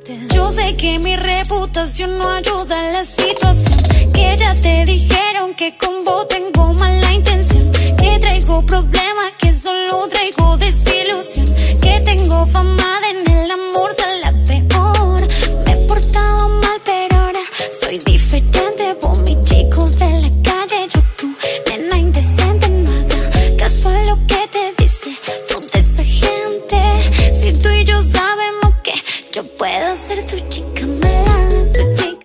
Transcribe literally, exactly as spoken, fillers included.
Yo sé que mi reputación no ayuda a la situación, que ya te dijeron que con vos tengo mala intención, que traigo problemas, que solo traigo desilusión, que tengo fama de en el amor ser la peor. Me he portado mal pero ahora soy diferente. Vos mi chico de la calle, yo tu nena indecente. No haga caso a lo que te dice toda esa gente. Si tú y yo sabemos que yo puedo ser tu chico,